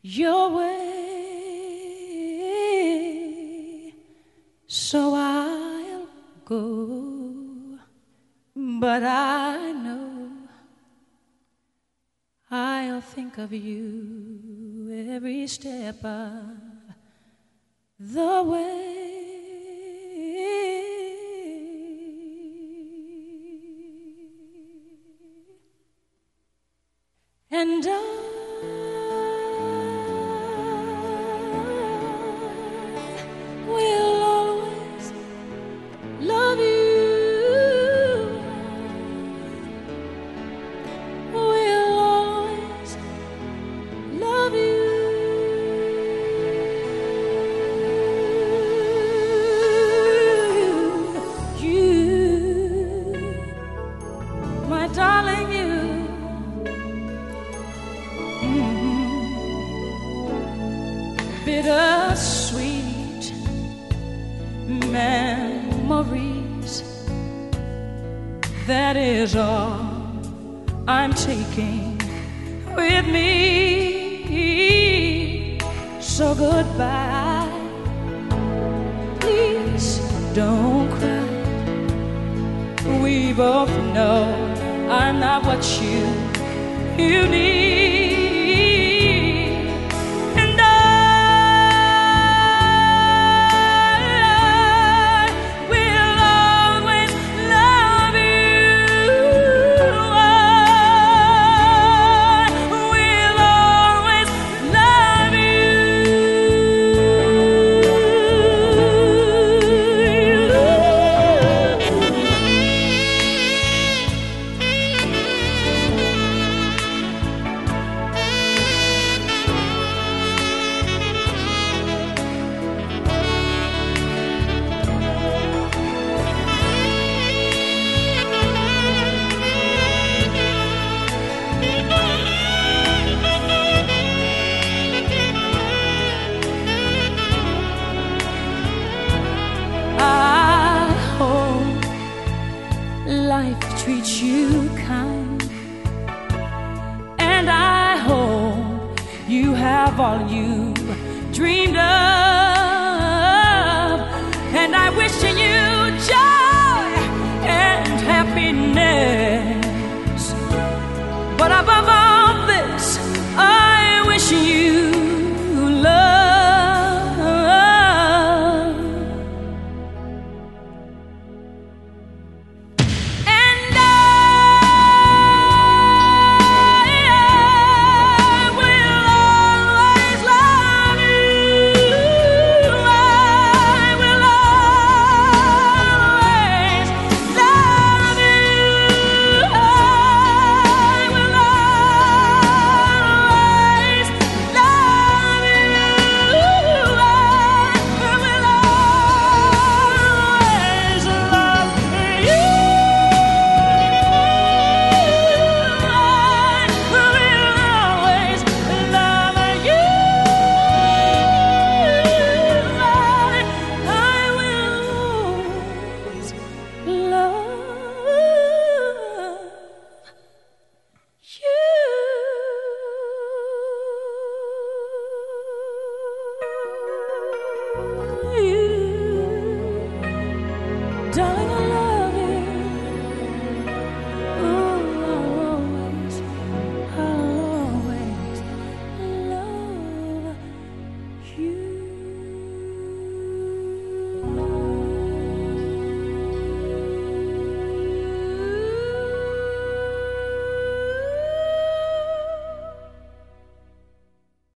your way, so I'll go. But I know I'll think of you every step of the way. And will always love you. Will always love you. You, my darling, you. Bittersweet memories, that is all I'm taking with me. So goodbye, please don't cry. We both know I'm not what you need. Life treats you kind, and I hope you have all you dreamed of, and I wish you joy and happiness. But above all this, I wish you love.